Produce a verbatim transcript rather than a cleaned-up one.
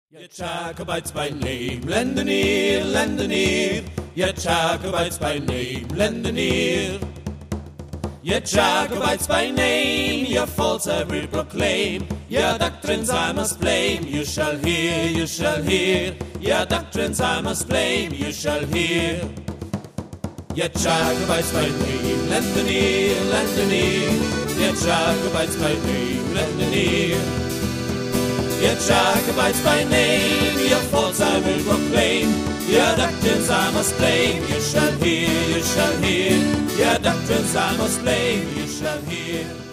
Ye Jacobites by name, lend an ear, lend an ear. Ye Jacobites by name, lend an ear. Ye Jacobites by name, your faults I will proclaim. Your doctrines I must blame, you shall hear, you shall hear. Your doctrines I must blame, you shall hear. Ye Jacobites by name, lend an ear, lend an ear. Ye Jacobites by name, lend an ear. Ye Jacobites by name, your faults I will proclaim. Your doctrines I must blame, you shall hear, you shall hear. Your doctrines I must blame, you shall hear.